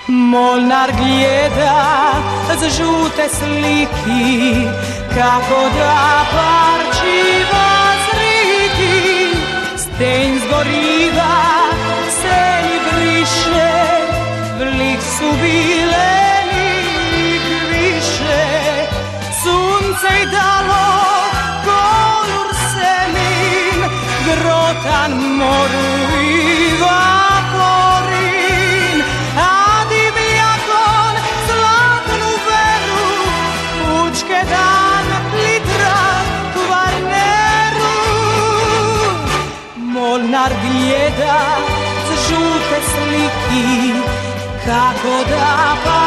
Molnar gleda z žute sliki, kako da parčiva zriki. Stenj zgoriva, se ni briše, vlik su bile nik više. Sunce i dalo kolor semin, grotan moru i vaporin. A divljakon zlatnu veru, učke dan litra Kvarneru. Molnar gleda z žute sliki, kako da